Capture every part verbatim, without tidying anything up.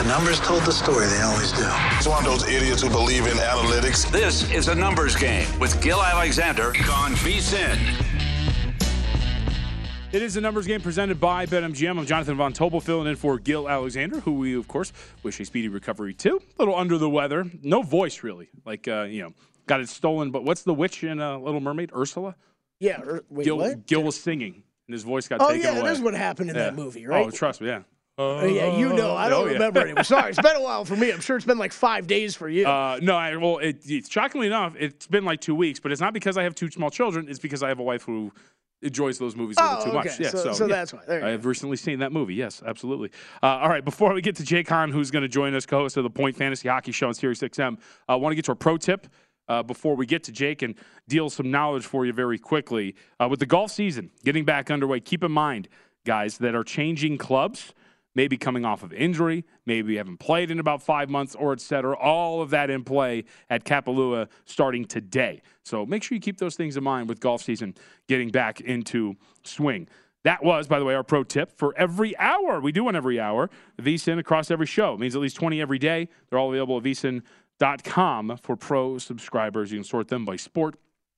numbers told the story. They always do. It's one of those idiots who believe in analytics. This is a numbers game with Gil Alexander on VSiN. It is a numbers game presented by BetMGM. I'm Jonathan Von Tobel filling in for Gil Alexander, who we, of course, wish a speedy recovery to. A little under the weather. No voice, really. Like, uh, you know, got it stolen. But what's the witch in uh, Little Mermaid? Ursula? Yeah. Er, wait, Gil, what? Gil was singing, and his voice got oh, taken yeah, away. that is what happened in yeah. that movie, right? Oh, trust me, yeah. Uh, yeah, you know. I don't oh, yeah. remember anymore. Sorry, it's been a while for me. I'm sure it's been like five days for you. Uh, no, I, well, it, it, shockingly enough, it's been like two weeks. But it's not because I have two small children. It's because I have a wife who enjoys those movies a little oh, too okay. much. Yeah, so, so, so yeah. that's why. There you I go. have recently seen that movie. Yes, absolutely. Uh, all right, before we get to Jay Kahn, who's going to join us, co-host of the Point Fantasy Hockey Show on Sirius X M, I uh, want to get to a pro tip uh, before we get to Jake and deal some knowledge for you very quickly. Uh, with the golf season getting back underway, keep in mind, guys, that are changing clubs, maybe coming off of injury, maybe haven't played in about five months, or et cetera. All of that in play at Kapalua starting today. So make sure you keep those things in mind with golf season getting back into swing. That was, by the way, our pro tip for every hour. We do one every hour. VSiN across every show. It means at least twenty every day. They're all available at V S I N dot com for pro subscribers. You can sort them by sport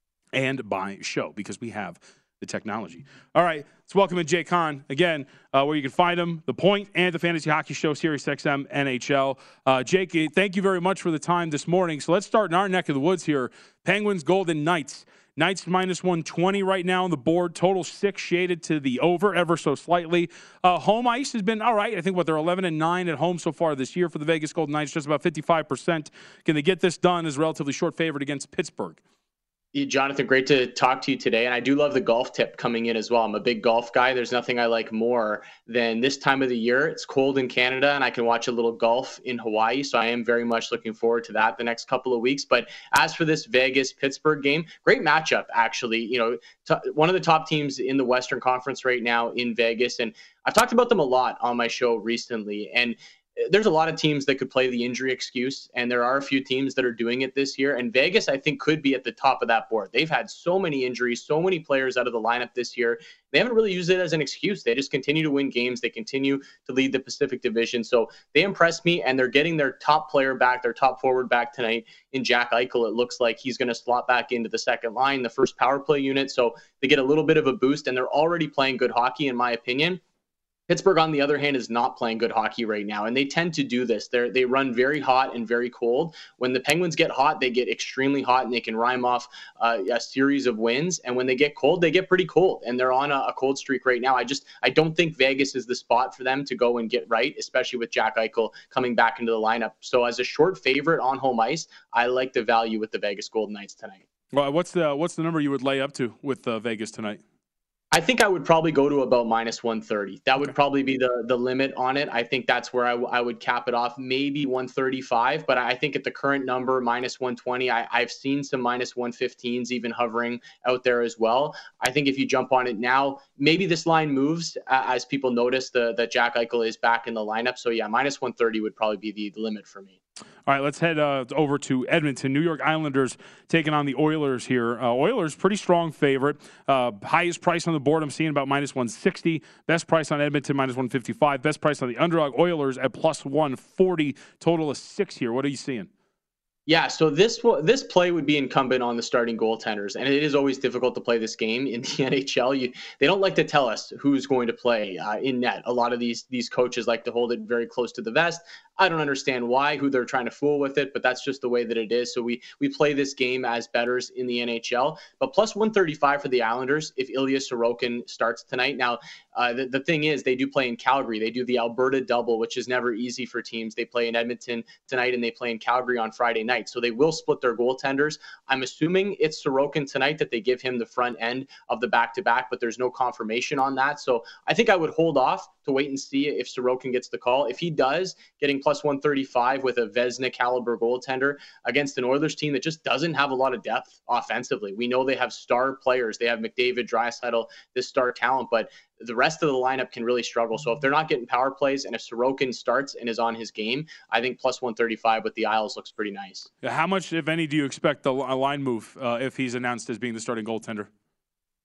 and by show because we have the technology. All right, let's welcome in Jay Kahn again, uh, where you can find him, The Point and the Fantasy Hockey Show, Sirius X M N H L. Uh, Jake, thank you very much for the time this morning. So let's start in our neck of the woods here. Penguins, Golden Knights. Knights minus one twenty right now on the board. Total six shaded to the over ever so slightly. Uh, home ice has been all right. I think what they're eleven and nine at home so far this year for the Vegas Golden Knights, just about fifty-five percent. Can they get this done as relatively short favorite against Pittsburgh? Jonathan, great to talk to you today. And I do love the golf tip coming in as well. I'm a big golf guy. There's nothing I like more than this time of the year. It's cold in Canada and I can watch a little golf in Hawaii. So I am very much looking forward to that the next couple of weeks. But as for this Vegas-Pittsburgh game, great matchup, actually. You know, t- one of the top teams in the Western Conference right now in Vegas. And I've talked about them a lot on my show recently. And there's a lot of teams that could play the injury excuse, and there are a few teams that are doing it this year. And Vegas, I think, could be at the top of that board. They've had so many injuries, so many players out of the lineup this year. They haven't really used it as an excuse. They just continue to win games. They continue to lead the Pacific Division. So they impressed me, and they're getting their top player back, their top forward back tonight in Jack Eichel. It looks like he's going to slot back into the second line, the first power play unit. So they get a little bit of a boost, and they're already playing good hockey, in my opinion. Pittsburgh, on the other hand, is not playing good hockey right now, and they tend to do this. They they run very hot and very cold. When the Penguins get hot, they get extremely hot, and they can rhyme off uh, a series of wins. And when they get cold, they get pretty cold, and they're on a, a cold streak right now. I just I don't think Vegas is the spot for them to go and get right, especially with Jack Eichel coming back into the lineup. So as a short favorite on home ice, I like the value with the Vegas Golden Knights tonight. Well, what's the what's the number you would lay up to with uh, Vegas tonight? I think I would probably go to about minus one thirty. That would probably be the the limit on it. I think that's where I, w- I would cap it off, maybe one thirty-five. But I think at the current number, minus one twenty, I, I've seen some minus one fifteens even hovering out there as well. I think if you jump on it now, maybe this line moves uh, as people notice the, that Jack Eichel is back in the lineup. So yeah, minus one thirty would probably be the, the limit for me. All right, let's head uh, over to Edmonton. New York Islanders taking on the Oilers here. Uh, Oilers, pretty strong favorite. Uh, highest price on the board, I'm seeing about minus one sixty. Best price on Edmonton, minus one fifty-five. Best price on the underdog Oilers at plus one forty. Total of six here. What are you seeing? Yeah, so this this play would be incumbent on the starting goaltenders, and it is always difficult to play this game in the N H L. You, they don't like to tell us who's going to play uh, in net. A lot of these these coaches like to hold it very close to the vest. I don't understand why, who they're trying to fool with it, but that's just the way that it is. So we we play this game as bettors in the N H L. But plus one thirty-five for the Islanders if Ilya Sorokin starts tonight. Now, uh, the, the thing is, they do play in Calgary. They do the Alberta double, which is never easy for teams. They play in Edmonton tonight, and they play in Calgary on Friday night. So they will split their goaltenders. I'm assuming it's Sorokin tonight that they give him the front end of the back-to-back, but there's no confirmation on that. So I think I would hold off to wait and see if Sorokin gets the call. If he does, getting plus one thirty-five with a Vezina caliber goaltender against an Oilers team that just doesn't have a lot of depth offensively. We know they have star players. They have McDavid, Draisaitl, this star talent, but the rest of the lineup can really struggle. So if they're not getting power plays, and if Sorokin starts and is on his game, I think plus one thirty-five with the Isles looks pretty nice. How much, if any, do you expect the line move uh, if he's announced as being the starting goaltender?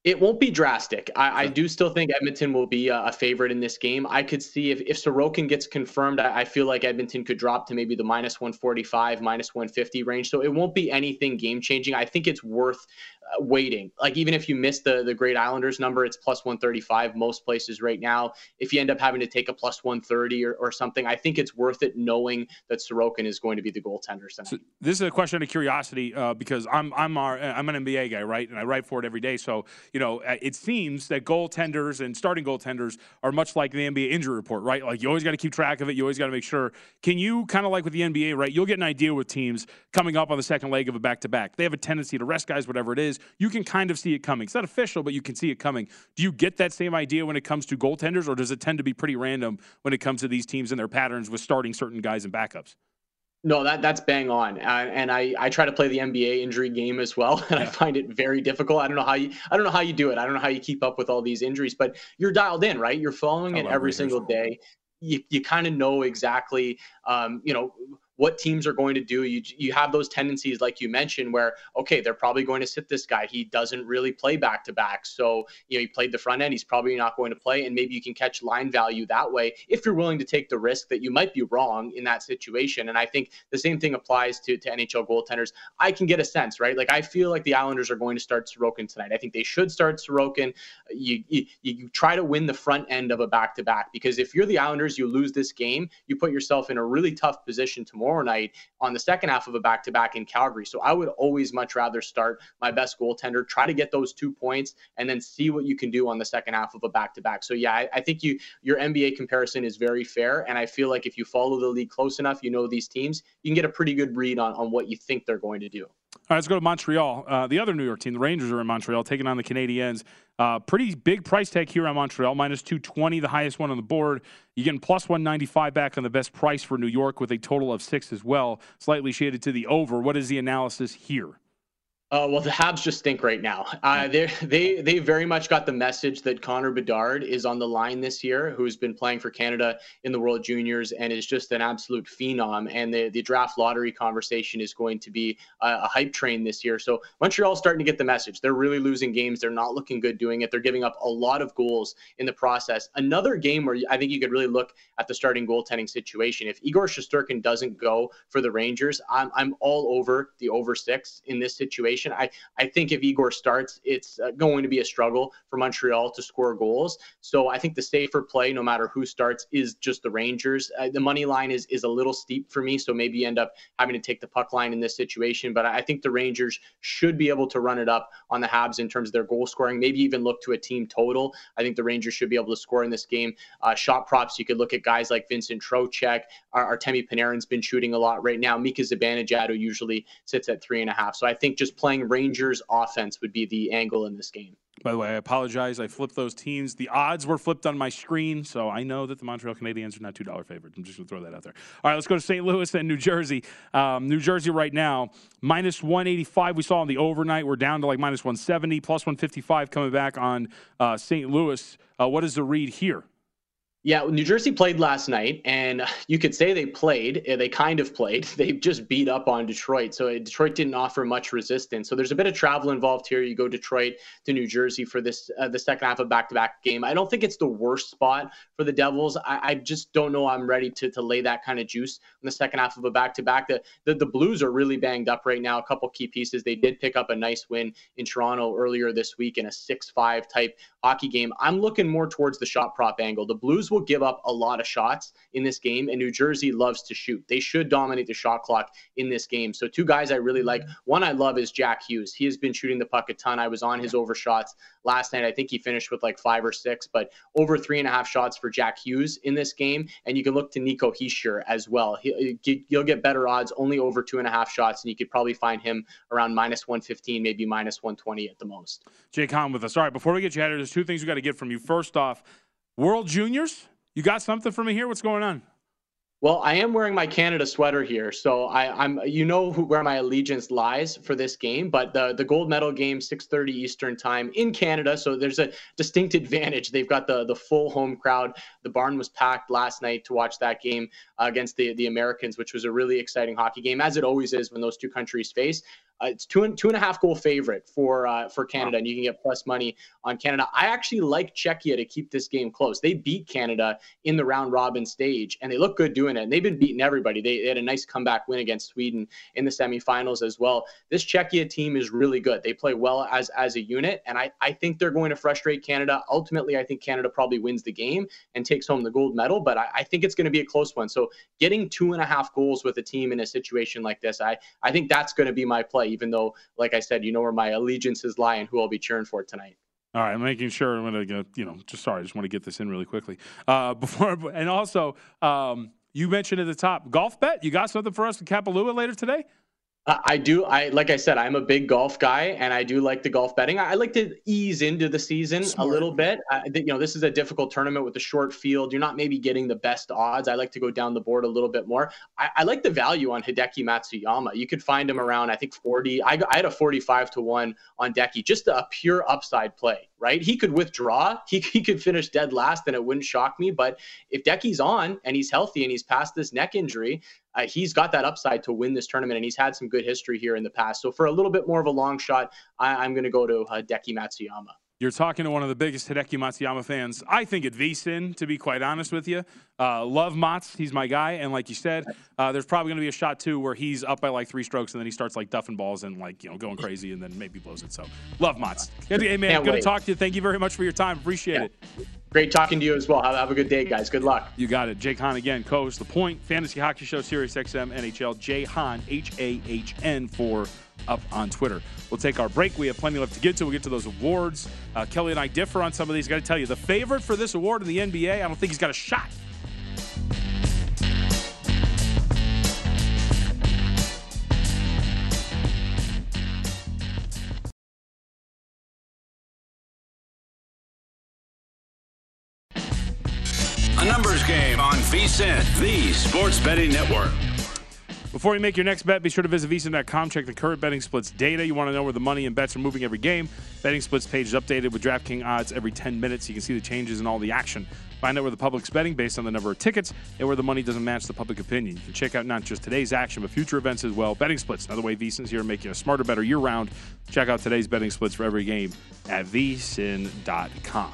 It won't be drastic. I, I do still think Edmonton will be a, a favorite in this game. I could see if, if Sorokin gets confirmed, I, I feel like Edmonton could drop to maybe the minus one forty-five, minus one fifty range. So it won't be anything game changing. I think it's worth uh, waiting. Like even if you miss the, the Great Islanders number, it's plus one thirty-five most places right now. If you end up having to take a plus one thirty or, or something, I think it's worth it knowing that Sorokin is going to be the goaltender tonight. So this is a question of curiosity uh, because I'm I'm our, I'm an N B A guy, right? And I write for it every day. So you know, it seems that goaltenders and starting goaltenders are much like the N B A injury report, right? Like you always got to keep track of it. You always got to make sure. Can you kind of like with the N B A, right? You'll get an idea with teams coming up on the second leg of a back-to-back. They have a tendency to rest guys, whatever it is. You can kind of see it coming. It's not official, but you can see it coming. Do you get that same idea when it comes to goaltenders, or does it tend to be pretty random when it comes to these teams and their patterns with starting certain guys and backups? No, that that's bang on, uh, and I, I try to play the N B A injury game as well, and yeah. I find it very difficult. I don't know how you I don't know how you do it. I don't know how you keep up with all these injuries, but you're dialed in, right? You're following it every single day. You you kind of know exactly, um, you know. what teams are going to do. You you have those tendencies, like you mentioned, where, okay, they're probably going to sit this guy. He doesn't really play back-to-back. So, you know, he played the front end. He's probably not going to play. And maybe you can catch line value that way if you're willing to take the risk that you might be wrong in that situation. And I think the same thing applies to, to N H L goaltenders. I can get a sense, right? Like, I feel like the Islanders are going to start Sorokin tonight. I think they should start Sorokin. You, you, you try to win the front end of a back-to-back, because if you're the Islanders, you lose this game, you put yourself in a really tough position tomorrow tomorrow night on the second half of a back-to-back in Calgary. So I would always much rather start my best goaltender, try to get those two points, and then see what you can do on the second half of a back-to-back. So yeah, I, I think you your N B A comparison is very fair, and I feel like if you follow the league close enough, you know these teams, you can get a pretty good read on, on what you think they're going to do. All right, let's go to Montreal. Uh, the other New York team, the Rangers, are in Montreal, taking on the Canadiens. Uh, pretty big price tag here on Montreal, minus two twenty, the highest one on the board. You're getting plus one ninety-five back on the best price for New York with a total of six as well, slightly shaded to the over. What is the analysis here? Uh, well, the Habs just stink right now. Uh, they they they very much got the message that Connor Bedard is on the line this year, who's been playing for Canada in the World Juniors and is just an absolute phenom. And the, the draft lottery conversation is going to be a, a hype train this year. So Montreal's starting to get the message. They're really losing games. They're not looking good doing it. They're giving up a lot of goals in the process. Another game where I think you could really look at the starting goaltending situation. If Igor Shesterkin doesn't go for the Rangers, I'm I'm all over the over six in this situation. I, I think if Igor starts, it's uh, going to be a struggle for Montreal to score goals. So I think the safer play, no matter who starts, is just the Rangers. Uh, the money line is is a little steep for me, so maybe you end up having to take the puck line in this situation. But I think the Rangers should be able to run it up on the Habs in terms of their goal scoring, maybe even look to a team total. I think the Rangers should be able to score in this game. Uh, shot props, you could look at guys like Vincent Trocheck. Our, Artemi Panarin's been shooting a lot right now. Mika Zibanejad usually sits at three and a half. So I think just playing Rangers offense would be the angle in this game. By the way, I apologize. I flipped those teams. The odds were flipped on my screen, so I know that the Montreal Canadiens are not two dollar favorites. I'm just going to throw that out there. All right, let's go to Saint Louis and New Jersey. Um, New Jersey right now, minus one eighty-five. We saw on the overnight. We're down to like minus one seventy, plus one fifty-five coming back on uh, Saint Louis. Uh, what is the read here? Yeah, New Jersey played last night, and you could say they played. They kind of played. They just beat up on Detroit. So Detroit didn't offer much resistance. So there's a bit of travel involved here. You go Detroit to New Jersey for this uh, the second half of back-to-back game. I don't think it's the worst spot for the Devils. I, I just don't know I'm ready to, to lay that kind of juice in the second half of a back-to-back. The, the, the Blues are really banged up right now. A couple key pieces. They did pick up a nice win in Toronto earlier this week in a six five type hockey game. I'm looking more towards the shot prop angle. The Blues will give up a lot of shots in this game, and New Jersey loves to shoot. They should dominate the shot clock in this game. So two guys I really like. One I love is Jack Hughes. He has been shooting the puck a ton. I was on his overshots last night. I think he finished with like five or six, but over three and a half shots for Jack Hughes in this game. And you can look to Nico Hischier as well. He, you'll get better odds, only over two and a half shots, and you could probably find him around minus one fifteen, maybe minus one twenty at the most. Jake Hahn with us. All right, before we get you out of here, there's two things we got to get from you. First off, World Juniors. You got something for me here? What's going on? Well, I am wearing my Canada sweater here, so I, I'm, you know, who, where my allegiance lies for this game. But the the gold medal game, six thirty Eastern time in Canada, so there's a distinct advantage. They've got the the full home crowd. The barn was packed last night to watch that game uh, against the the Americans, which was a really exciting hockey game, as it always is when those two countries face. Uh, it's two and two and a half goal favorite for uh, for Canada, and you can get plus money on Canada. I actually like Czechia to keep this game close. They beat Canada in the round robin stage, and they look good doing it. And they've been beating everybody. They, they had a nice comeback win against Sweden in the semifinals as well. This Czechia team is really good. They play well as as a unit, and I I think they're going to frustrate Canada. Ultimately, I think Canada probably wins the game and takes home the gold medal, but I, I think it's going to be a close one. So getting two and a half goals with a team in a situation like this, I I think that's going to be my play. Even though, like I said, you know where my allegiances lie and who I'll be cheering for tonight. All right, I'm making sure I'm going to, you know, just sorry, I just want to get this in really quickly. Uh, before and also, um, you mentioned at the top, golf bet. You got something for us in Kapalua later today? I do. I like I said, I'm a big golf guy, and I do like the golf betting. I like to ease into the season Smart. a little bit. I, you know, this is a difficult tournament with a short field. You're not maybe getting the best odds. I like to go down the board a little bit more. I, I like the value on Hideki Matsuyama. You could find him around, I think, forty. I, I had a forty-five to one on Decky, just a pure upside play, right? He could withdraw. He, he could finish dead last, and it wouldn't shock me. But if Decky's on and he's healthy and he's past this neck injury, Uh, he's got that upside to win this tournament, and he's had some good history here in the past. So for a little bit more of a long shot, I, I'm going to go to uh, Hideki Matsuyama. You're talking to one of the biggest Hideki Matsuyama fans, I think, at VSiN, to be quite honest with you. Uh, love Mats. He's my guy. And like you said, uh, there's probably going to be a shot, too, where he's up by like three strokes, and then he starts like duffing balls and like, you know, going crazy, and then maybe blows it. So love Mats. Hey, man, good to talk to you. Thank you very much for your time. Appreciate yeah. it. Great talking to you as well. Have, have a good day, guys. Good luck. You got it. Jake Hahn again, co-host The Point, Fantasy Hockey Show, Sirius X M, N H L. Jay Hahn, H A H N, for up on Twitter. We'll take our break. We have plenty left to get to. We'll get to those awards. Uh, Kelly and I differ on some of these. Got to tell you, the favorite for this award in the N B A, I don't think he's got a shot. A numbers game on VSiN, the Sports Betting Network. Before you make your next bet, be sure to visit V S I N dot com. Check the current betting splits data. You want to know where the money and bets are moving every game. Betting splits page is updated with DraftKings odds every ten minutes. You can see the changes in all the action. Find out where the public's betting based on the number of tickets and where the money doesn't match the public opinion. You can check out not just today's action, but future events as well. Betting splits, another way V S I N's here to make you a smarter, better year-round. Check out today's betting splits for every game at V S I N dot com.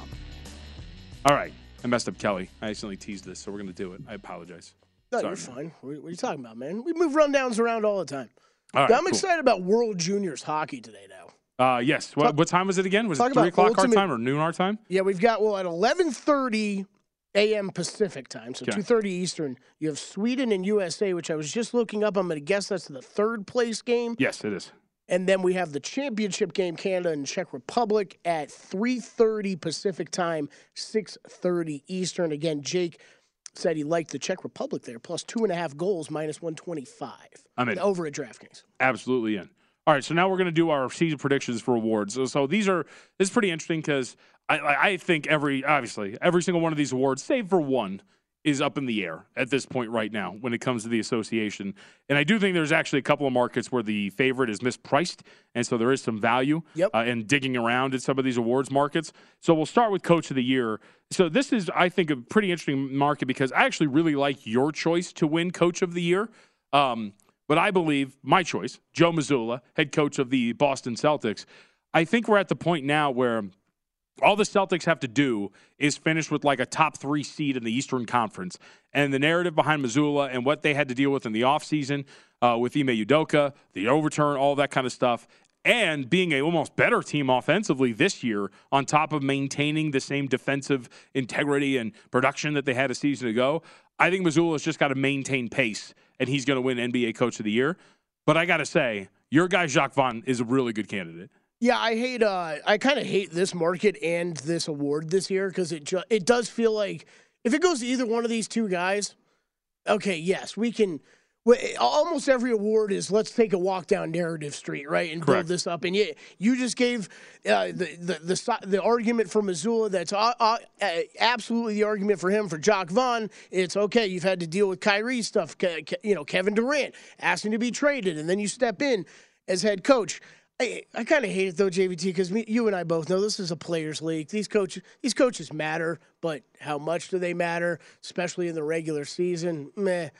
All right. I messed up Kelly. I accidentally teased this, so we're going to do it. I apologize. No, Sorry, you're man. fine. What, what are you talking about, man? We move rundowns around all the time. All right, I'm cool. excited about World Juniors hockey today now. Uh, yes. What, what time was it again? Was talk it three about o'clock ultimate- our time or noon our time? Yeah, we've got, well, at eleven thirty a.m. Pacific time, so Okay. two thirty Eastern, you have Sweden and U S A, which I was just looking up. I'm going to guess that's the third place game. Yes, it is. And then we have the championship game, Canada and Czech Republic, at three thirty Pacific time, six thirty Eastern. Again, Jake said he liked the Czech Republic there, plus two and a half goals, minus one twenty-five. I'm in. Over at DraftKings. Absolutely in. All right, so now we're going to do our season predictions for awards. So, so these are this is pretty interesting because I, I think every obviously every single one of these awards, save for one, is up in the air at this point right now when it comes to the association. And I do think there's actually a couple of markets where the favorite is mispriced, and so there is some value Yep. uh, in digging around at some of these awards markets. So we'll start with Coach of the Year. So this is, I think, a pretty interesting market because I actually really like your choice to win Coach of the Year. Um, but I believe my choice, Joe Mazzulla, head coach of the Boston Celtics, I think we're at the point now where all the Celtics have to do is finish with like a top three seed in the Eastern Conference. And the narrative behind Mazzulla and what they had to deal with in the offseason uh, with Ime Udoka, the overturn, all that kind of stuff, and being a almost better team offensively this year on top of maintaining the same defensive integrity and production that they had a season ago, I think Mazzulla's just got to maintain pace, and he's going to win N B A Coach of the Year. But I got to say, your guy Jacques Vaughn is a really good candidate. Yeah, I hate. Uh, I kind of hate this market and this award this year because it ju- it does feel like if it goes to either one of these two guys, okay, yes, we can. w- Almost every award is let's take a walk down narrative street, right, and Correct. build this up. And you, you just gave uh, the, the the si- the argument for Mazzulla. That's uh, uh, absolutely the argument for him. For Jacques Vaughn, it's okay. You've had to deal with Kyrie stuff. Ke- Ke- you know, Kevin Durant asking to be traded, and then you step in as head coach. I, I kind of hate it though, J V T, because you and I both know this is a players' league. These coaches, these coaches matter, but how much do they matter, especially in the regular season? Meh.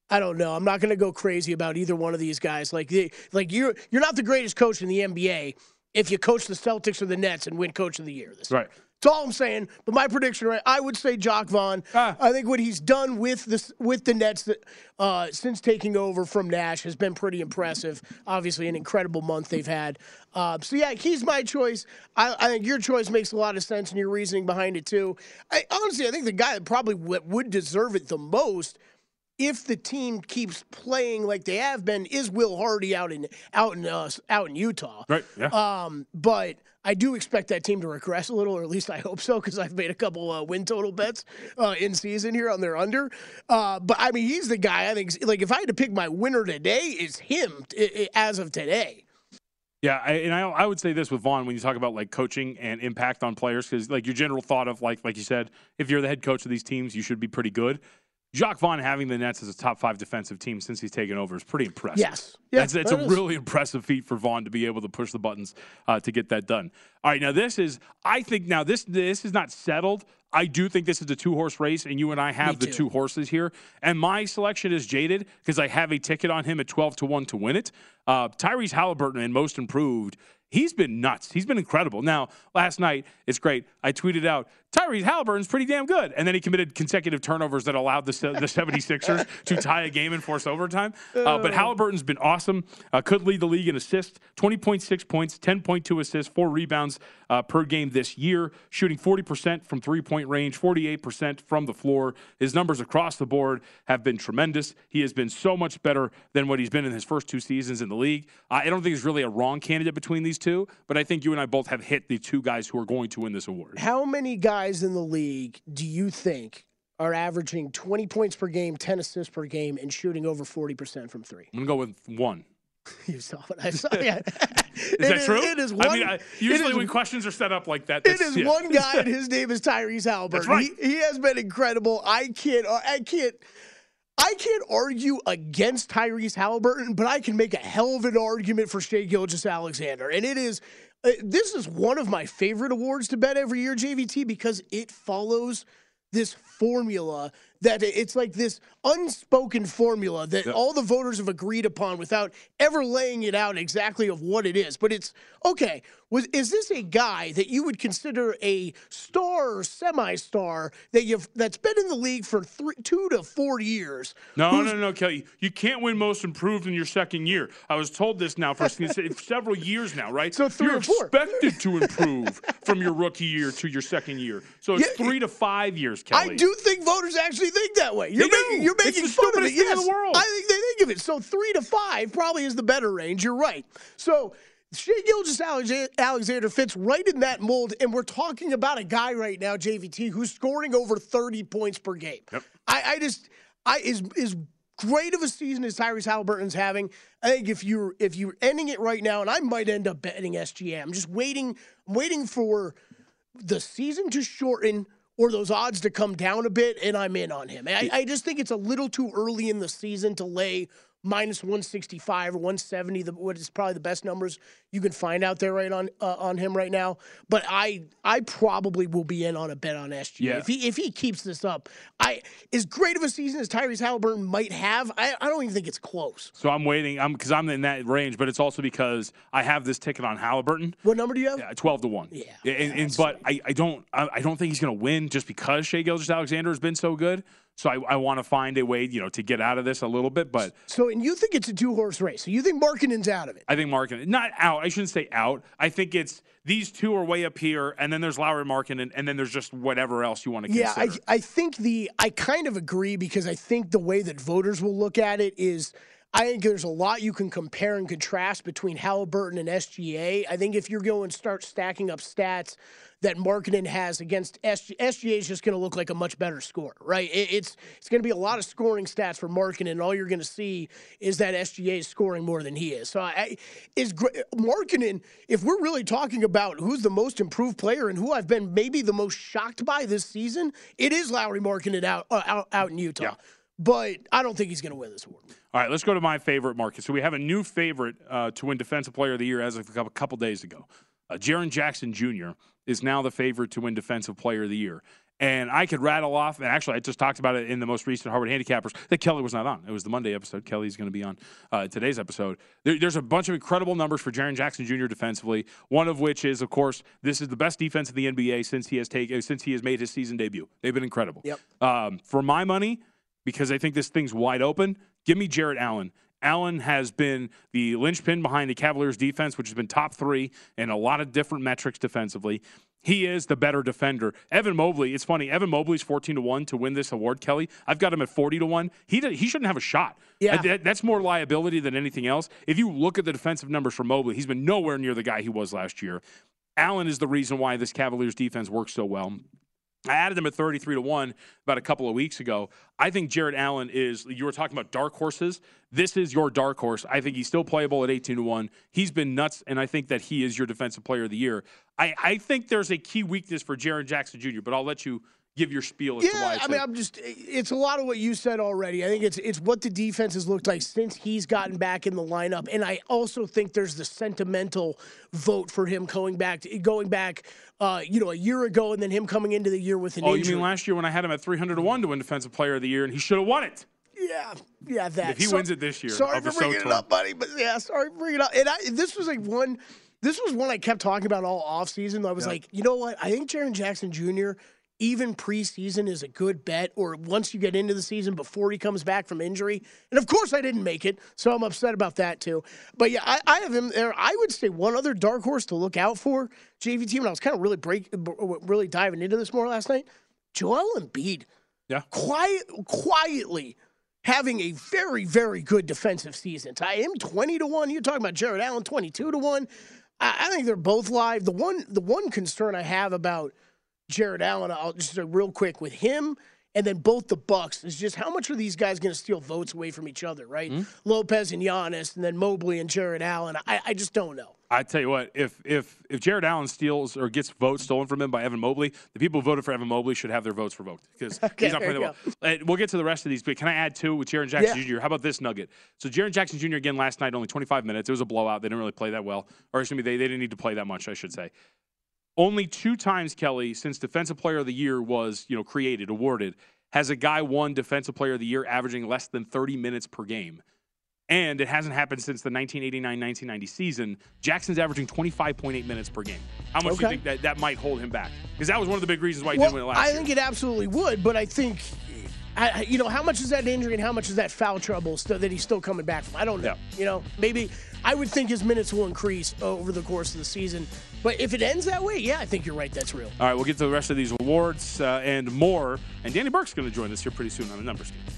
I don't know. I'm not going to go crazy about either one of these guys. Like, they, like you're you're not the greatest coach in the N B A if you coach the Celtics or the Nets and win Coach of the Year this year. Right. That's all I'm saying. But my prediction, right? I would say Jacque Vaughn. Ah. I think what he's done with this with the Nets uh, since taking over from Nash has been pretty impressive. Obviously, an incredible month they've had. Uh, so yeah, he's my choice. I, I think your choice makes a lot of sense, and your reasoning behind it too. I, honestly, I think the guy that probably w- would deserve it the most, if the team keeps playing like they have been, is Will Hardy out in out in uh, out in Utah. Right. Yeah. Um, but I do expect that team to regress a little, or at least I hope so, because I've made a couple uh, win total bets uh, in season here on their under. Uh, but I mean, he's the guy. I think, like, if I had to pick my winner today, it's him it, it, as of today. Yeah, I, and I, I would say this with Vaughn when you talk about like coaching and impact on players, because like your general thought of like like you said, if you're the head coach of these teams, you should be pretty good. Jacque Vaughn having the Nets as a top five defensive team since he's taken over is pretty impressive. Yes. Yeah, That's, it's that a is. really impressive feat for Vaughn to be able to push the buttons uh, to get that done. All right, now this is, I think now this this is not settled. I do think this is a two-horse race, and you and I have the two horses here. And my selection is jaded because I have a ticket on him at twelve to one to win it. Uh, Tyrese Halliburton in most improved. He's been nuts. He's been incredible. Now, last night, it's great. I tweeted out, Tyrese Halliburton's pretty damn good. And then he committed consecutive turnovers that allowed the, the seventy-sixers to tie a game and force overtime. Uh, but Halliburton's been awesome. Uh, could lead the league in assists, twenty point six points, ten point two assists, four rebounds uh, per game this year, shooting forty percent from three-point range, forty-eight percent from the floor. His numbers across the board have been tremendous. He has been so much better than what he's been in his first two seasons in the league. Uh, I don't think there's really a wrong candidate between these two, but I think you and I both have hit the two guys who are going to win this award. How many guys in the league do you think are averaging twenty points per game, ten assists per game, and shooting over forty percent from three? I'm going to go with one. You saw what I saw. Yeah. Is that is, true? It is one, I mean, I, usually is, when questions are set up like that, it is yeah. one guy, and his name is Tyrese Halliburton. That's right. He, he has been incredible. I can't. I can't. I can't argue against Tyrese Halliburton, but I can make a hell of an argument for Shai Gilgeous-Alexander, and it is. Uh, this is one of my favorite awards to bet every year, J V T, because it follows this formula that it's like this unspoken formula that yep. all the voters have agreed upon without ever laying it out exactly of what it is. But it's, okay, was is this a guy that you would consider a star or semi-star that you've that's been in the league for three, two to four years? No, no, no, Kelly. You can't win most improved in your second year. I was told this now for several years now, right? So three You're or four. expected to improve from your rookie year to your second year. So it's yeah, three to five years, Kelly. I do think voters actually think that way. You're they making, do. you're making it's the fun of it. Thing Yes, in the world. I think they think of it. So three to five probably is the better range. You're right. So Shai Gilgeous-Alexander fits right in that mold, and we're talking about a guy right now, J V T, who's scoring over thirty points per game. Yep. I, I just, I is is great of a season as Tyrese Halliburton's having. I think if you're if you're ending it right now, and I might end up betting S G A. I'm just waiting. I'm waiting for the season to shorten or those odds to come down a bit, and I'm in on him. I, I just think it's a little too early in the season to lay minus one sixty-five or one seventy, the, what is probably the best numbers you can find out there right on uh, on him right now. But I I probably will be in on a bet on S G A. Yeah. If he if he keeps this up, I as great of a season as Tyrese Halliburton might have, I, I don't even think it's close. So I'm waiting. I'm because I'm in that range, but it's also because I have this ticket on Halliburton. What number do you have? Yeah, twelve to one. Yeah. And, and but I, I don't I, I don't think he's going to win just because Shai Gilgeous-Alexander has been so good. So I, I want to find a way, you know, to get out of this a little bit. But so, and you think it's a two-horse race. So you think Markkanen's out of it? I think Markkanen, not out. I shouldn't say out. I think it's these two are way up here, and then there's Lauri Markkanen, and then there's just whatever else you want to yeah, consider. Yeah, I, I think the – I kind of agree because I think the way that voters will look at it is – I think there's a lot you can compare and contrast between Halliburton and S G A. I think if you're going to start stacking up stats that Markkanen has against S G A, S G A is just going to look like a much better scorer, right? It, it's it's going to be a lot of scoring stats for Markkanen, and all you're going to see is that S G A is scoring more than he is. So I, is Markkanen, if we're really talking about who's the most improved player and who I've been maybe the most shocked by this season, it is Lauri Markkanen out, uh, out, out in Utah. Yeah. But I don't think he's going to win this award. All right, let's go to my favorite market. So we have a new favorite uh, to win Defensive Player of the Year as of a couple days ago. Uh, Jaren Jackson Junior is now the favorite to win Defensive Player of the Year. And I could rattle off, and actually I just talked about it in the most recent Harvard Handicappers, that Kelly was not on. It was the Monday episode. Kelly's going to be on uh, today's episode. There, there's a bunch of incredible numbers for Jaren Jackson Junior defensively, one of which is, of course, this is the best defense in the N B A since he has taken, since he has made his season debut. They've been incredible. Yep. Um, for my money, because I think this thing's wide open, give me Jarrett Allen. Allen has been the linchpin behind the Cavaliers' defense, which has been top three in a lot of different metrics defensively. He is the better defender. Evan Mobley, it's funny. Evan Mobley's fourteen to one to win this award, Kelly. I've got him at forty to one. He did, he shouldn't have a shot. Yeah. That, that's more liability than anything else. If you look at the defensive numbers for Mobley, he's been nowhere near the guy he was last year. Allen is the reason why this Cavaliers defense works so well. I added him at thirty-three to one about a couple of weeks ago. I think Jarrett Allen is, you were talking about dark horses. This is your dark horse. I think he's still playable at eighteen to one. He's been nuts, and I think that he is your defensive player of the year. I, I think there's a key weakness for Jaren Jackson Junior, but I'll let you give your spiel as yeah, to why. I mean, I'm just, it's a lot of what you said already. I think it's it's what the defense has looked like since he's gotten back in the lineup. And I also think there's the sentimental vote for him going back, to, going back, uh, you know, a year ago, and then him coming into the year with an oh, injury. You mean last year when I had him at three hundred to one to win Defensive Player of the Year, and he should have won it? Yeah, yeah, that. If he so, wins it this year, sorry I'll for be so bringing torn. it up, buddy. But yeah, sorry for bringing it up. And I, this was like one. This was one I kept talking about all offseason. I was yeah. like, you know what? I think Jaren Jackson Junior, even preseason, is a good bet, or once you get into the season before he comes back from injury. And, of course, I didn't make it, so I'm upset about that, too. But, yeah, I, I have him there. I would say one other dark horse to look out for, J V team, and I was kind of really break, really diving into this more last night, Joel Embiid. Yeah. Quiet, quietly having a very, very good defensive season. I am twenty to one. You're talking about Jarrett Allen, twenty-two to one. I, I think they're both live. The one the one concern I have about Jarrett Allen, I'll just uh, real quick with him and then both the Bucks is just how much are these guys going to steal votes away from each other, right? Mm-hmm. Lopez and Giannis, and then Mobley and Jarrett Allen. I, I just don't know. I tell you what, if if if Jarrett Allen steals or gets votes stolen from him by Evan Mobley, the people who voted for Evan Mobley should have their votes revoked because okay, he's not playing well. Uh, we'll get to the rest of these, but can I add two with Jaren Jackson yeah. Junior? How about this nugget? So Jaren Jackson Junior again last night, only twenty-five minutes. It was a blowout. They didn't really play that well, or excuse me, they they didn't need to play that much, I should say. Only two times, Kelly, since Defensive Player of the Year was you know created, awarded, has a guy won Defensive Player of the Year averaging less than thirty minutes per game. And it hasn't happened since the nineteen eighty-nine nineteen ninety season. Jackson's averaging twenty-five point eight minutes per game. How much okay. do you think that, that might hold him back? Because that was one of the big reasons why he well, didn't win it last I year. think it absolutely would, but I think, I, you know, how much is that injury and how much is that foul trouble still, that he's still coming back from? I don't know. Yeah. You know, maybe I would think his minutes will increase over the course of the season. But if it ends that way, yeah, I think you're right. That's real. All right, we'll get to the rest of these awards uh, and more. And Danny Burke's going to join us here pretty soon on the Numbers Game.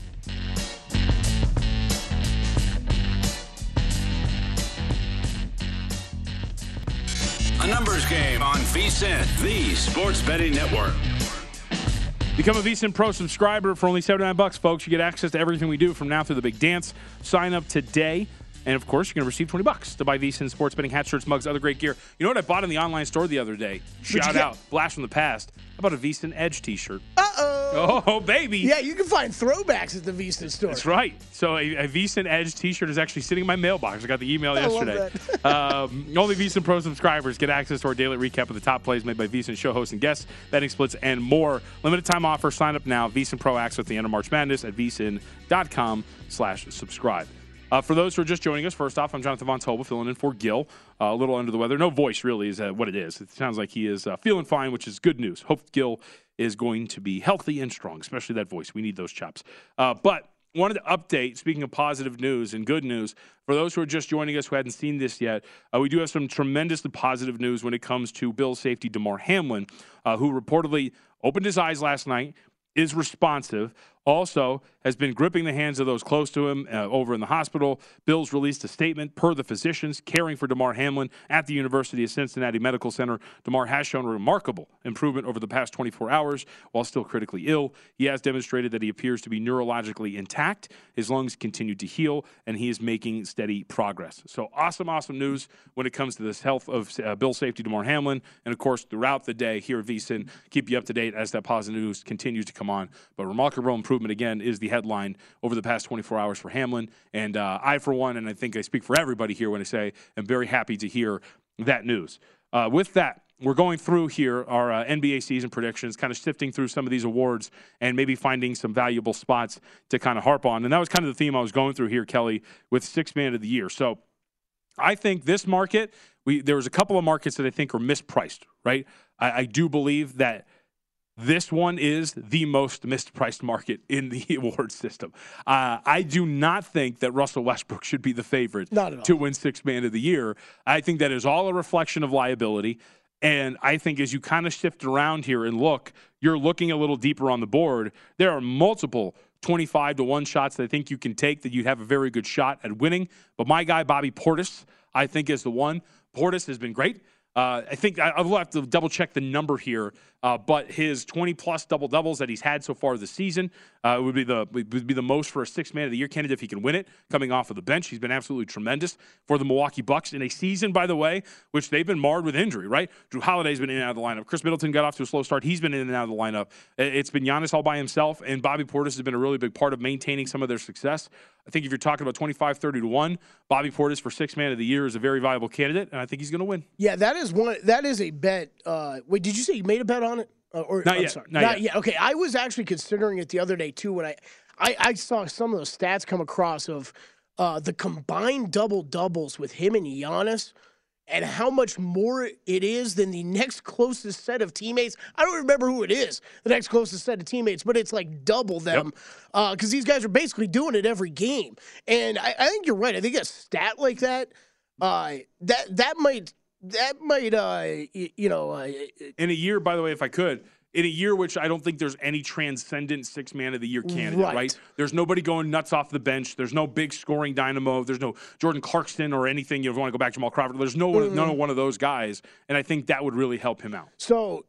A Numbers Game on VSiN, the Sports Betting Network. Become a VSiN Pro subscriber for only seventy-nine bucks, folks. You get access to everything we do from now through the big dance. Sign up today. And, of course, you're going to receive twenty bucks to buy VSiN sports betting hats, shirts, mugs, other great gear. You know what I bought in the online store the other day? Shout out. Blast from the past. How about a VSiN Edge t-shirt? Uh-oh. Oh, baby. Yeah, you can find throwbacks at the VSiN store. That's right. So a, a VSiN Edge t-shirt is actually sitting in my mailbox. I got the email I yesterday. love that. um, only VSiN Pro subscribers get access to our daily recap of the top plays made by VSiN show hosts and guests, betting splits, and more. Limited time offer. Sign up now. VSiN Pro access at the end of March Madness at vsin.com slash subscribe. Uh, for those who are just joining us, first off, I'm Jonathan Von Tobel, filling in for Gil. Uh, a little under the weather. No voice, really, is uh, what it is. It sounds like he is uh, feeling fine, which is good news. Hope Gil is going to be healthy and strong, especially that voice. We need those chops. Uh, but wanted to update, speaking of positive news and good news, for those who are just joining us who hadn't seen this yet, uh, we do have some tremendously positive news when it comes to Bills safety Damar Hamlin, uh, who reportedly opened his eyes last night, is responsive, also has been gripping the hands of those close to him uh, over in the hospital. Bills released a statement per the physicians caring for Damar Hamlin at the University of Cincinnati Medical Center. Damar has shown remarkable improvement over the past twenty-four hours while still critically ill. He has demonstrated that he appears to be neurologically intact. His lungs continue to heal, and he is making steady progress. So awesome, awesome news when it comes to this health of uh, Bill safety Damar Hamlin. And, of course, throughout the day here at VSiN, keep you up to date as that positive news continues to come on. But remarkable improvement, again, is the headline over the past twenty-four hours for Hamlin. And uh, I, for one, and I think I speak for everybody here when I say I'm very happy to hear that news. Uh, with that, we're going through here our uh, N B A season predictions, kind of sifting through some of these awards and maybe finding some valuable spots to kind of harp on. And that was kind of the theme I was going through here, Kelly, with Sixth Man of the Year. So I think this market, we there was a couple of markets that I think are mispriced, right? I, I do believe that this one is the most mispriced market in the award system. Uh, I do not think that Russell Westbrook should be the favorite to win Sixth Man of the Year. I think that is all a reflection of liability. And I think as you kind of shift around here and look, you're looking a little deeper on the board. There are multiple twenty-five to one shots that I think you can take that you'd have a very good shot at winning. But my guy, Bobby Portis, I think is the one. Portis has been great. Uh, I think I, I'll have to double check the number here, uh, but his twenty plus double doubles that he's had so far this season uh, would be the would be the most for a Sixth Man of the Year candidate if he can win it. Coming off of the bench, he's been absolutely tremendous for the Milwaukee Bucks in a season, by the way, which they've been marred with injury. Right, Drew Holiday's been in and out of the lineup. Chris Middleton got off to a slow start. He's been in and out of the lineup. It's been Giannis all by himself, and Bobby Portis has been a really big part of maintaining some of their success. I think if you're talking about twenty-five, thirty to one, Bobby Portis for Sixth Man of the Year is a very viable candidate, and I think he's going to win. Yeah, that is one. That is a bet. Uh, wait, did you say you made a bet on it? Uh, or not I'm yet. Sorry. Not, not yet. yet. Okay, I was actually considering it the other day too when I, I, I saw some of those stats come across of uh, the combined double doubles with him and Giannis, and how much more it is than the next closest set of teammates. I don't remember who it is, the next closest set of teammates, but it's like double them because yep. uh, these guys are basically doing it every game. And I, I think you're right. I think a stat like that, uh, that that might that might uh, you, you know. Uh, in a year, by the way, if I could. In a year which I don't think there's any transcendent Sixth Man of the Year candidate, right. right? There's nobody going nuts off the bench. There's no big scoring dynamo. There's no Jordan Clarkson or anything. You know, if you want to go back to Jamal Crawford, there's no mm. none of one of those guys, and I think that would really help him out. So,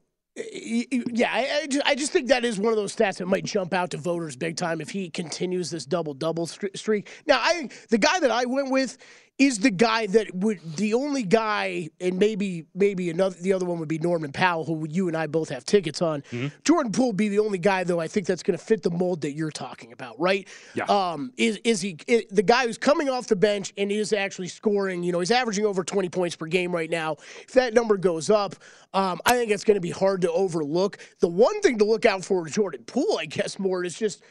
yeah, I, I, just, I just think that is one of those stats that might jump out to voters big time if he continues this double-double streak. Now, I the guy that I went with is the guy that would the only guy, and maybe maybe another the other one would be Norman Powell, who you and I both have tickets on. Mm-hmm. Jordan Poole would be the only guy, though, I think that's going to fit the mold that you're talking about, right? Yeah. Um, is is he is, the guy who's coming off the bench and is actually scoring? You know, he's averaging over twenty points per game right now. If that number goes up, um, I think it's going to be hard to overlook. The one thing to look out for with Jordan Poole, I guess, more is just,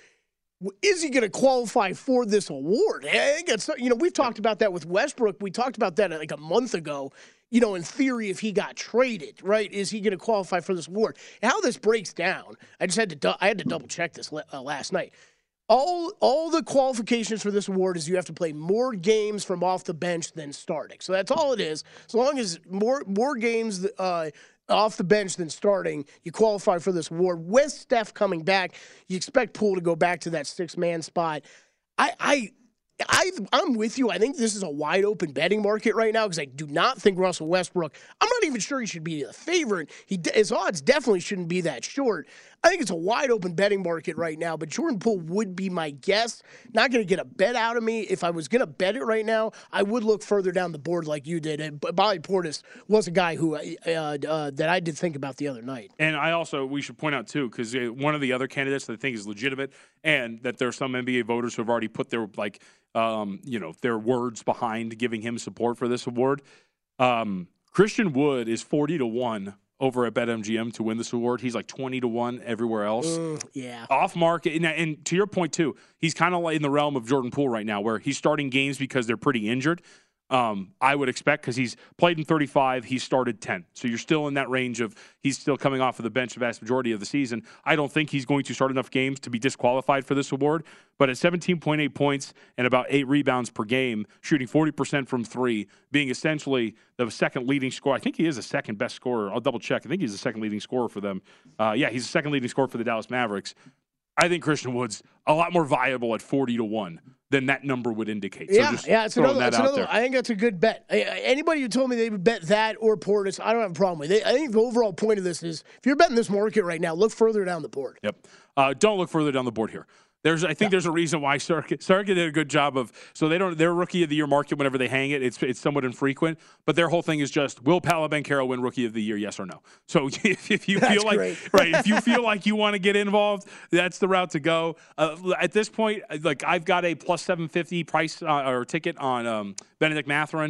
is he going to qualify for this award? I think it's, you know, we've talked about that with Westbrook. We talked about that like a month ago. You know, in theory, if he got traded, right, is he going to qualify for this award? And how this breaks down, I just had to du- I had to double check this uh, last night. All all the qualifications for this award is you have to play more games from off the bench than starting. So that's all it is. As long as more more games uh, off the bench than starting, you qualify for this award. With Steph coming back, you expect Poole to go back to that six-man spot. I, I, I, I'm with you. I think this is a wide-open betting market right now because I do not think Russell Westbrook, I'm not even sure he should be the favorite. He, his odds definitely shouldn't be that short. I think it's a wide-open betting market right now, but Jordan Poole would be my guess. Not going to get a bet out of me. If I was going to bet it right now, I would look further down the board like you did. And Bobby Portis was a guy who uh, uh, that I did think about the other night. And I also, we should point out, too, because one of the other candidates that I think is legitimate and that there are some N B A voters who have already put their, like, um, you know, their words behind giving him support for this award. Um, Christian Wood is forty to one over at BetMGM to win this award. He's like twenty to one everywhere else. Mm, yeah. Off market. And, and to your point, too, he's kind of like in the realm of Jordan Poole right now where he's starting games because they're pretty injured. Um, I would expect because he's played in thirty-five, he's started ten. So you're still in that range of he's still coming off of the bench the vast majority of the season. I don't think he's going to start enough games to be disqualified for this award. But at seventeen point eight points and about eight rebounds per game, shooting forty percent from three, being essentially the second leading scorer. I think he is the second best scorer. I'll double check. I think he's the second leading scorer for them. Uh, yeah, he's the second leading scorer for the Dallas Mavericks. I think Christian Wood's a lot more viable at forty to one than that number would indicate. Yeah, so just yeah, it's another, that it's another I think that's a good bet. Anybody who told me they would bet that or Portis, I don't have a problem with it. I think the overall point of this is if you're betting this market right now, look further down the board. Yep. Uh, don't look further down the board here. There's, I think yeah. there's a reason why Circuit Circuit did a good job of. So they don't. Their Rookie of the Year market, whenever they hang it, it's it's somewhat infrequent. But their whole thing is just, will Paolo Banchero win Rookie of the Year? Yes or no. So if, if you that's feel like great. right, if you feel like you want to get involved, that's the route to go. Uh, at this point, like I've got a plus seven fifty price uh, or ticket on um, Benedict Mathurin.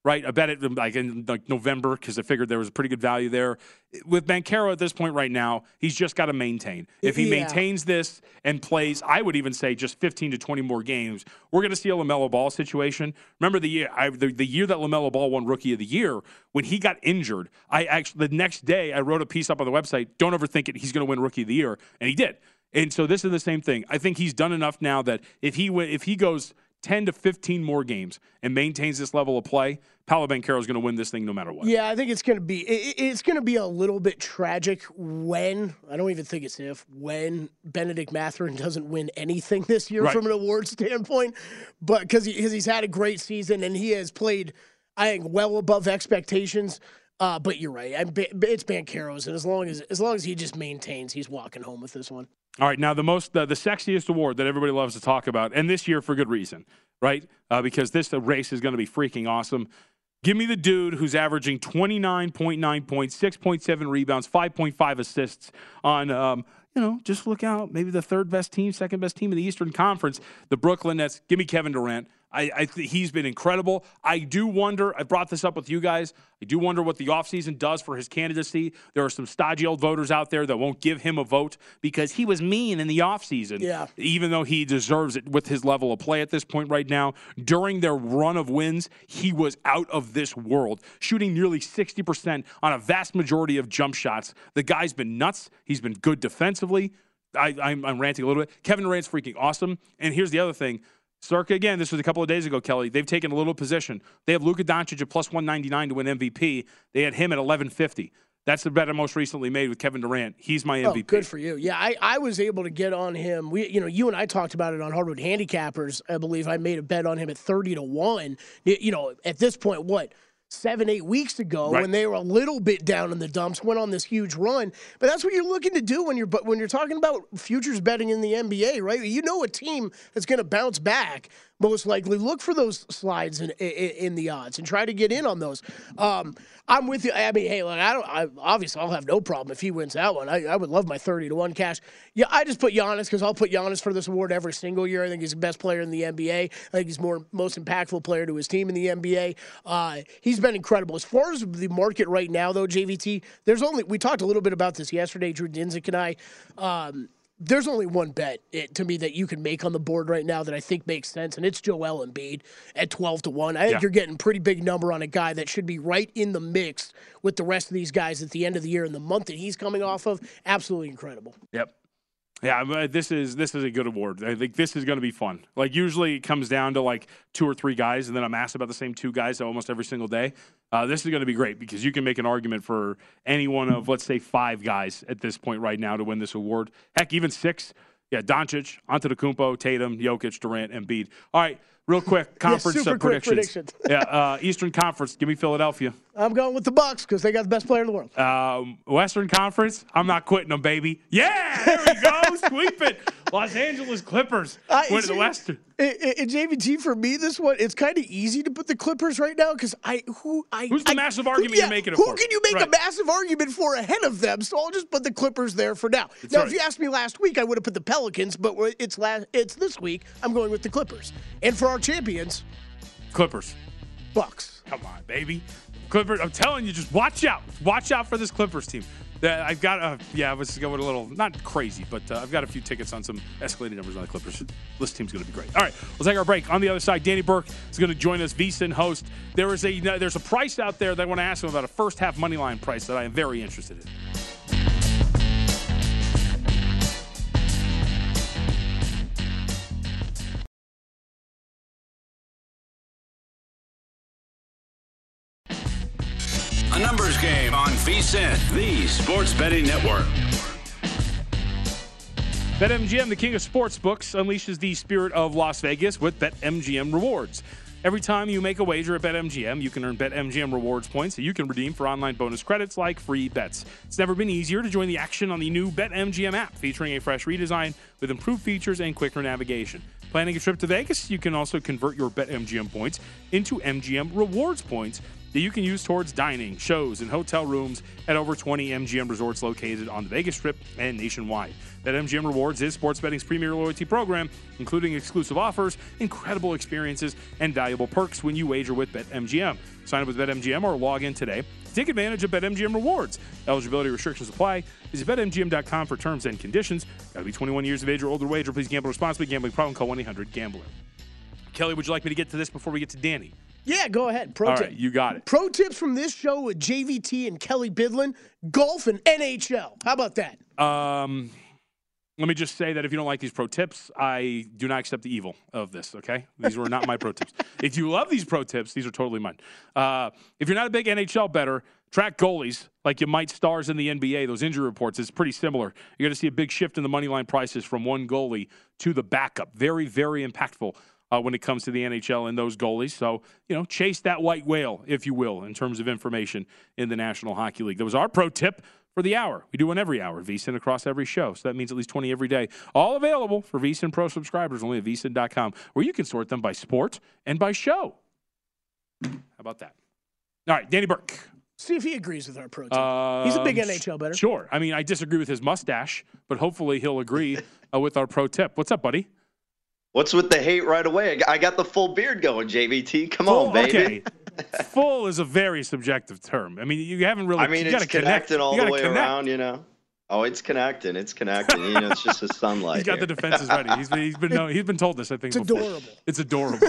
right? I bet it like in like November because I figured there was a pretty good value there. With Banchero at this point right now, he's just got to maintain. If he yeah. maintains this and plays, I would even say just fifteen to twenty more games, we're going to see a LaMelo Ball situation. Remember the year I, the, the year that LaMelo Ball won Rookie of the Year, when he got injured, I actually the next day I wrote a piece up on the website, don't overthink it, he's going to win Rookie of the Year, and he did. And so this is the same thing. I think he's done enough now that if he if he goes ten to fifteen more games and maintains this level of play, Paolo Banchero is going to win this thing no matter what. Yeah, I think it's going to be it, it's going to be a little bit tragic when, I don't even think it's if, when Benedict Mathurin doesn't win anything this year right. from an award standpoint, but because he, he's had a great season and he has played, I think, well above expectations. Uh, but you're right. I'm, it's Banchero's, and as long as as long as he just maintains, he's walking home with this one. All right, now the most uh, the sexiest award that everybody loves to talk about, and this year for good reason, right? Uh, because this uh, race is going to be freaking awesome. Give me the dude who's averaging twenty-nine point nine points, six point seven rebounds, five point five assists on, um, you know, just look out, maybe the third best team, second best team in the Eastern Conference, the Brooklyn Nets. Give me Kevin Durant. I, I th- he's been incredible. I do wonder, I brought this up with you guys, I do wonder what the offseason does for his candidacy. There are some stodgy old voters out there that won't give him a vote because he was mean in the offseason, yeah. even though he deserves it with his level of play at this point right now. During their run of wins, he was out of this world, shooting nearly sixty percent on a vast majority of jump shots. The guy's been nuts. He's been good defensively. I, I'm, I'm ranting a little bit. Kevin Durant's freaking awesome. And here's the other thing. Circa, again, this was a couple of days ago, Kelly. They've taken a little position. They have Luka Doncic at plus one ninety-nine to win M V P. They had him at eleven fifty. That's the bet I most recently made with Kevin Durant. He's my M V P. Oh, good for you. Yeah, I, I was able to get on him. We, you know, you and I talked about it on Hardwood Handicappers. I believe I made a bet on him at thirty to one. You know, at this point, what? Seven, eight weeks ago, right. when they were a little bit down in the dumps, went on this huge run. But that's what you're looking to do when you're when you're talking about futures betting in the N B A, right? You know a team that's going to bounce back. Most likely, look for those slides in, in, in the odds and try to get in on those. Um, I'm with you. I mean, hey, look, I don't. I, obviously, I'll have no problem if he wins that one. I, I would love my thirty to one cash. Yeah, I just put Giannis because I'll put Giannis for this award every single year. I think he's the best player in the N B A. I think he's more most impactful player to his team in the N B A. Uh, he's been incredible. As far as the market right now, though, J V T, there's only we talked a little bit about this yesterday. Drew Dinsick and I. Um, There's only one bet it, to me that you can make on the board right now that I think makes sense, and it's Joel Embiid at twelve to one. I think yeah. you're getting a pretty big number on a guy that should be right in the mix with the rest of these guys at the end of the year and the month that he's coming off of. Absolutely incredible. Yep. Yeah, this is this is a good award. I think this is going to be fun. Like, usually it comes down to, like, two or three guys, and then I'm asked about the same two guys almost every single day. Uh, this is going to be great because you can make an argument for any one of, let's say, five guys at this point right now to win this award. Heck, even six. Yeah, Doncic, Antetokounmpo, Tatum, Jokic, Durant, Embiid. All right, real quick, conference yeah, super uh, predictions. Quick predictions. yeah, uh, Eastern Conference, give me Philadelphia. I'm going with the Bucks because they got the best player in the world. Um, Western Conference, I'm not quitting them, baby. Yeah, there we go. Sweep it. Los Angeles Clippers uh, win the Western. And J V T, for me, this one, it's kind of easy to put the Clippers right now because I who I who's the I, massive argument who, yeah, you're making it who for? Who can you make right. a massive argument for ahead of them? So I'll just put the Clippers there for now. That's now, right. if you asked me last week, I would have put the Pelicans, but it's last, it's this week. I'm going with the Clippers. And for our champions, Clippers. Bucks. Come on, baby. Clippers. I'm telling you, just watch out. Watch out for this Clippers team. That I've got, uh, yeah, I was going a little, not crazy, but uh, I've got a few tickets on some escalating numbers on the Clippers. This team's going to be great. All right, we'll take our break. On the other side, Danny Burke is going to join us, VSiN host. There is a there's a price out there that I want to ask him about, a first half money line price that I am very interested in. A numbers game on VSiN, the Sports Betting Network. BetMGM, the king of sportsbooks, unleashes the spirit of Las Vegas with BetMGM Rewards. Every time you make a wager at BetMGM, you can earn BetMGM Rewards points that you can redeem for online bonus credits like free bets. It's never been easier to join the action on the new BetMGM app, featuring a fresh redesign with improved features and quicker navigation. Planning a trip to Vegas? You can also convert your BetMGM points into M G M Rewards points that you can use towards dining, shows, and hotel rooms at over twenty M G M resorts located on the Vegas Strip and nationwide. BetMGM Rewards is sports betting's premier loyalty program, including exclusive offers, incredible experiences, and valuable perks when you wager with BetMGM. Sign up with BetMGM or log in today. Take advantage of BetMGM Rewards. Eligibility restrictions apply. Visit Bet M G M dot com for terms and conditions. Got to be twenty-one years of age or older to wager. Please gamble responsibly. Gambling problem, call one eight hundred gambler. Kelly, would you like me to get to this before we get to Danny? Yeah, go ahead. Pro All tip. right, you got it. Pro tips from this show with J V T and Kelly Bidlin, golf and N H L. How about that? Um, let me just say that if you don't like these pro tips, I do not accept the evil of this, okay? These were not my pro tips. If you love these pro tips, these are totally mine. Uh, if you're not a big N H L bettor, track goalies like you might stars in the N B A. Those injury reports is pretty similar. You're going to see a big shift in the money line prices from one goalie to the backup. Very, very impactful uh, when it comes to the N H L and those goalies. So, you know, chase that white whale, if you will, in terms of information in the National Hockey League. That was our pro tip for the hour. We do one every hour, VSiN across every show. So that means at least twenty every day. All available for VSiN Pro subscribers only at V S I N dot com, where you can sort them by sport and by show. How about that? All right, Danny Burke. See if he agrees with our pro tip. Um, He's a big N H L bettor. Sure. I mean, I disagree with his mustache, but hopefully he'll agree uh, with our pro tip. What's up, buddy? What's with the hate right away? I got the full beard going, J V T. Come Full, on, baby. Okay. Full is a very subjective term. I mean, you haven't really. I mean, you it's connecting connect. all you the way connect. around, you know. Oh, it's connecting. It's connecting. You know, it's just the sunlight. He's got here. the defenses ready. He's been, he's been, no, he's been told this, I think, It's before. adorable. It's adorable.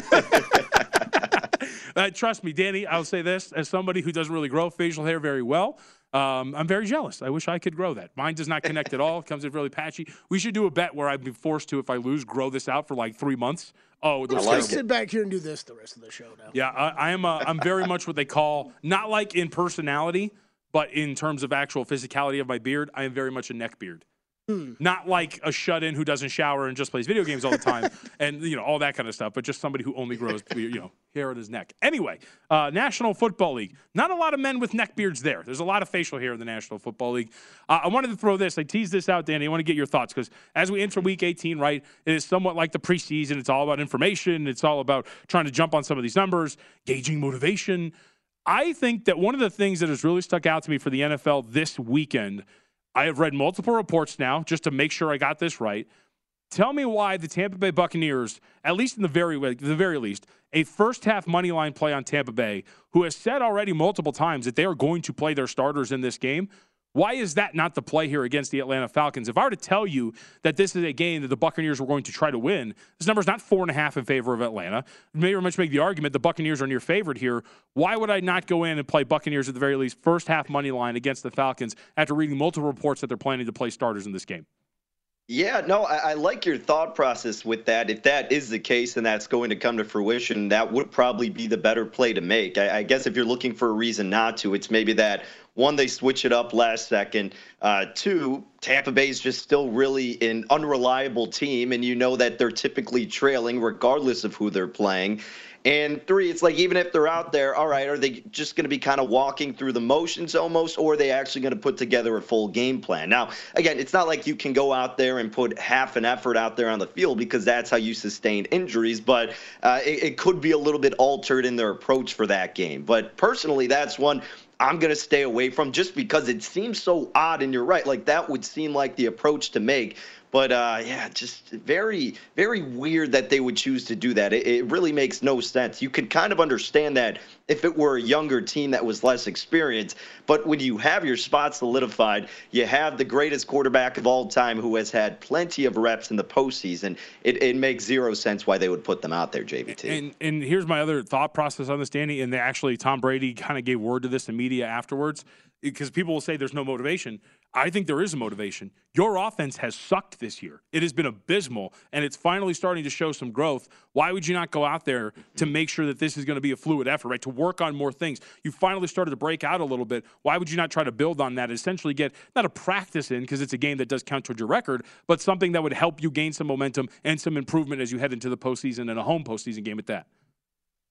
uh, trust me, Danny, I'll say this. As somebody who doesn't really grow facial hair very well, um, I'm very jealous. I wish I could grow that. Mine does not connect at all. It comes in really patchy. We should do a bet where I'd be forced to, if I lose, grow this out for like three months. Oh, it Let's looks like just it. sit back here and do this the rest of the show now. Yeah, I, I am. A, I'm very much what they call, not like in personality, but in terms of actual physicality of my beard, I am very much a neck beard. Hmm. Not like a shut-in who doesn't shower and just plays video games all the time, and you know all that kind of stuff. But just somebody who only grows, you know, hair on his neck. Anyway, uh, National Football League. Not a lot of men with neck beards there. There's a lot of facial hair in the National Football League. Uh, I wanted to throw this. I teased this out, Danny. I want to get your thoughts because as we enter Week eighteen, right, it is somewhat like the preseason. It's all about information. It's all about trying to jump on some of these numbers, gauging motivation. I think that one of the things that has really stuck out to me for the N F L this weekend, I have read multiple reports now just to make sure I got this right. Tell me why the Tampa Bay Buccaneers, at least in the very the very least, a first-half money line play on Tampa Bay, who has said already multiple times that they are going to play their starters in this game. Why is that not the play here against the Atlanta Falcons? If I were to tell you that this is a game that the Buccaneers were going to try to win, this number is not four and a half in favor of Atlanta. You may very much make the argument the Buccaneers are near favorite here. Why would I not go in and play Buccaneers at the very least first half money line against the Falcons after reading multiple reports that they're planning to play starters in this game? Yeah, no, I, I like your thought process with that. If that is the case and that's going to come to fruition, that would probably be the better play to make. I, I guess if you're looking for a reason not to, it's maybe that, one, they switch it up last second. Uh, two, Tampa Bay is just still really an unreliable team, and you know that they're typically trailing regardless of who they're playing. And three, it's like even if they're out there, all right, are they just going to be kind of walking through the motions almost, or are they actually going to put together a full game plan? Now, again, it's not like you can go out there and put half an effort out there on the field because that's how you sustain injuries, but uh, it, it could be a little bit altered in their approach for that game. But personally, that's one I'm going to stay away from just because it seems so odd, and you're right, like that would seem like the approach to make. But, uh, yeah, just very, very weird that they would choose to do that. It, it really makes no sense. You could kind of understand that if it were a younger team that was less experienced. But when you have your spot solidified, you have the greatest quarterback of all time who has had plenty of reps in the postseason, it, it makes zero sense why they would put them out there, J V T. And, and here's my other thought process on this, Danny, and they actually Tom Brady kind of gave word to this in media afterwards because people will say there's no motivation. I think there is a motivation. Your offense has sucked this year. It has been abysmal, and it's finally starting to show some growth. Why would you not go out there to make sure that this is going to be a fluid effort, right, to work on more things? You finally started to break out a little bit. Why would you not try to build on that, essentially get not a practice in because it's a game that does count towards your record, but something that would help you gain some momentum and some improvement as you head into the postseason and a home postseason game at that?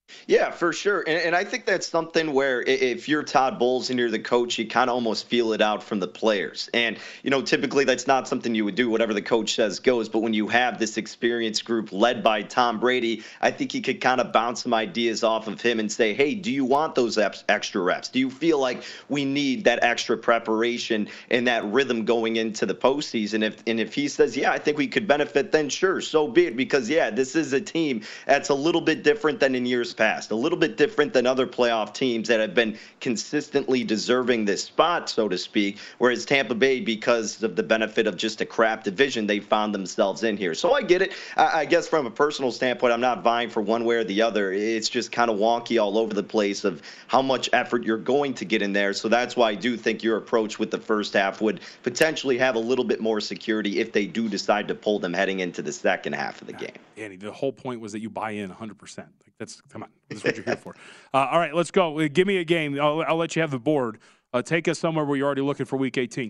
Yeah, for sure. And, and I think that's something where i- if you're Todd Bowles and you're the coach, you kind of almost feel it out from the players. And, you know, typically that's not something you would do. Whatever the coach says goes. But when you have this experienced group led by Tom Brady, I think you could kind of bounce some ideas off of him and say, hey, do you want those eps- extra reps? Do you feel like we need that extra preparation and that rhythm going into the postseason? If, and if he says, yeah, I think we could benefit, then sure, so be it. Because, yeah, this is a team that's a little bit different than in years past, a little bit different than other playoff teams that have been consistently deserving this spot, so to speak, whereas Tampa Bay, because of the benefit of just a crap division, they found themselves in here. So I get it. I, I guess from a personal standpoint, I'm not vying for one way or the other. It's just kind of wonky all over the place of how much effort you're going to get in there. So that's why I do think your approach with the first half would potentially have a little bit more security if they do decide to pull them heading into the second half of the game. Andy, the whole point was that you buy in one hundred percent. Like that's come on, that's what you're here for. Uh, all right, let's go. Uh, Give me a game. I'll, I'll let you have the board. Uh, take us somewhere where you're already looking for Week eighteen.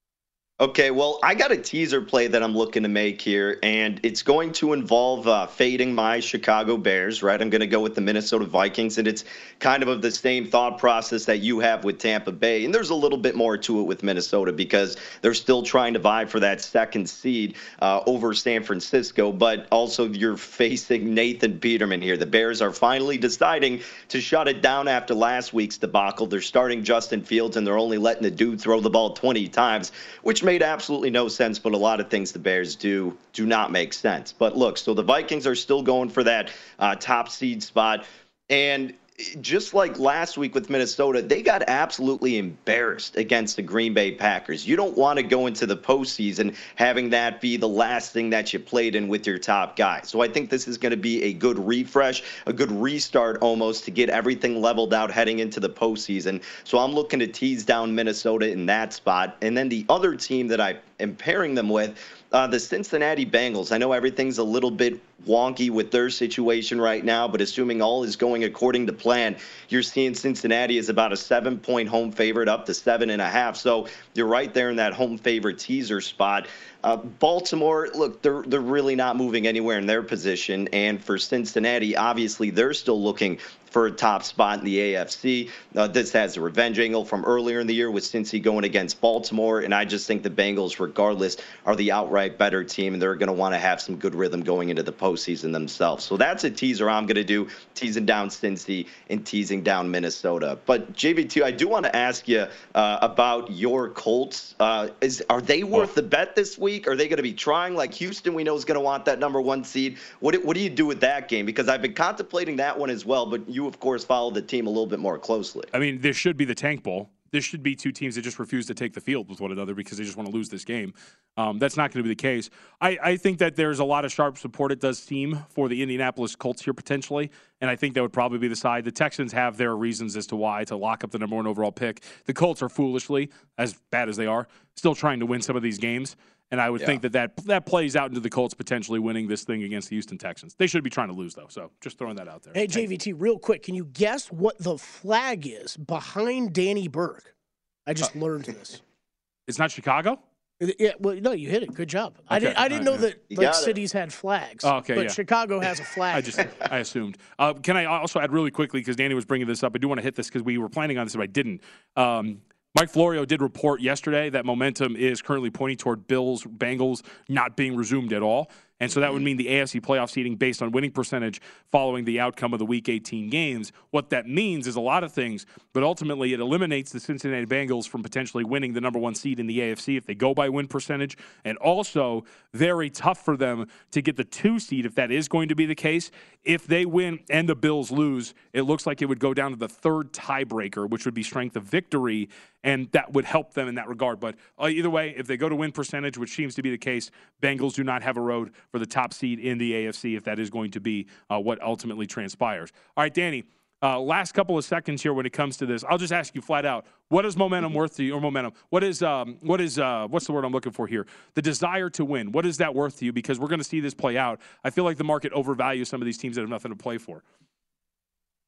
Okay, well, I got a teaser play that I'm looking to make here, and it's going to involve uh, fading my Chicago Bears, right? I'm going to go with the Minnesota Vikings, and it's kind of of the same thought process that you have with Tampa Bay. And there's a little bit more to it with Minnesota because they're still trying to vie for that second seed uh, over San Francisco, but also you're facing Nathan Peterman here. The Bears are finally deciding to shut it down after last week's debacle. They're starting Justin Fields, and they're only letting the dude throw the ball twenty times, which made absolutely no sense, but a lot of things the Bears do do not make sense. But look, so the Vikings are still going for that uh, top seed spot, and just like last week with Minnesota, they got absolutely embarrassed against the Green Bay Packers. You don't want to go into the postseason having that be the last thing that you played in with your top guy. So I think this is going to be a good refresh, a good restart almost to get everything leveled out heading into the postseason. So I'm looking to tease down Minnesota in that spot. And then the other team that I am pairing them with, Uh, the Cincinnati Bengals. I know everything's a little bit wonky with their situation right now, but assuming all is going according to plan, you're seeing Cincinnati is about a seven-point home favorite up to seven and a half. So you're right there in that home favorite teaser spot. Uh, Baltimore, look, they're they're really not moving anywhere in their position. And for Cincinnati, obviously, they're still looking for a top spot in the A F C. Uh, this has a revenge angle from earlier in the year with Cincy going against Baltimore. And I just think the Bengals, regardless, are the outright better team, and they're going to want to have some good rhythm going into the postseason themselves. So that's a teaser I'm going to do, teasing down Cincy and teasing down Minnesota. But J V T, I do want to ask you uh, about your Colts. Uh, is Are they worth the bet this week? Are they going to be trying like Houston? We know is going to want that number one seed. What do, what do you do with that game? Because I've been contemplating that one as well, but you, of course, follow the team a little bit more closely. I mean, this should be the Tank Bowl. This should be two teams that just refuse to take the field with one another because they just want to lose this game. Um, that's not going to be the case. I, I think that there's a lot of sharp support, it does seem, for the Indianapolis Colts here potentially, and I think that would probably be the side. The Texans have their reasons as to why to lock up the number one overall pick. The Colts are foolishly, as bad as they are, still trying to win some of these games. And I would yeah. think that, that that plays out into the Colts potentially winning this thing against the Houston Texans. They should be trying to lose, though. So just throwing that out there. Hey, J V T, real quick, can you guess what the flag is behind Danny Burke? I just uh, learned this. It's not Chicago? Yeah, well, no, you hit it. Good job. Okay. I didn't. I didn't right, know yeah. that like cities had flags. Oh, okay, but yeah. Chicago has a flag. I just I assumed. Uh, can I also add really quickly because Danny was bringing this up? I do want to hit this because we were planning on this, but I didn't. Um, Mike Florio did report yesterday that momentum is currently pointing toward Bills, Bengals not being resumed at all. And so that would mean the A F C playoff seeding based on winning percentage following the outcome of the Week eighteen games. What that means is a lot of things, but ultimately it eliminates the Cincinnati Bengals from potentially winning the number one seed in the A F C if they go by win percentage. And also very tough for them to get the two seed if that is going to be the case. If they win and the Bills lose, it looks like it would go down to the third tiebreaker, which would be strength of victory, and that would help them in that regard. But uh, either way, if they go to win percentage, which seems to be the case, Bengals do not have a road for the top seed in the A F C if that is going to be uh, what ultimately transpires. All right, Danny, uh, last couple of seconds here when it comes to this. I'll just ask you flat out, what is momentum worth to you, or momentum? What is, um, what is uh, what's the word I'm looking for here? The desire to win. What is that worth to you? Because we're going to see this play out. I feel like the market overvalues some of these teams that have nothing to play for.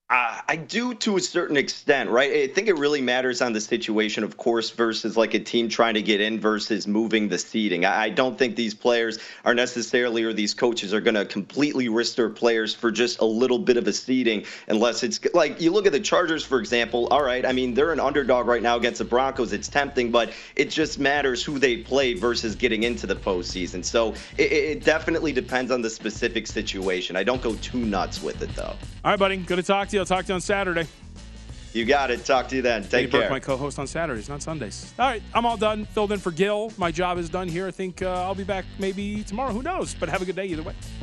Uh, I do to a certain extent, right? I think it really matters on the situation, of course, versus like a team trying to get in versus moving the seeding. I, I don't think these players are necessarily, or these coaches are going to completely risk their players for just a little bit of a seeding, unless it's like you look at the Chargers, for example. All right, I mean, they're an underdog right now against the Broncos. It's tempting, but it just matters who they play versus getting into the postseason. So it, it definitely depends on the specific situation. I don't go too nuts with it, though. All right, buddy. Good to talk to you. I'll talk to you on Saturday. You got it. Talk to you then. Take Eddie care. Burke, my co-host on Saturdays, not Sundays. All right, I'm all done. Filled in for Gil. My job is done here. I think uh, I'll be back maybe tomorrow. Who knows? But have a good day either way.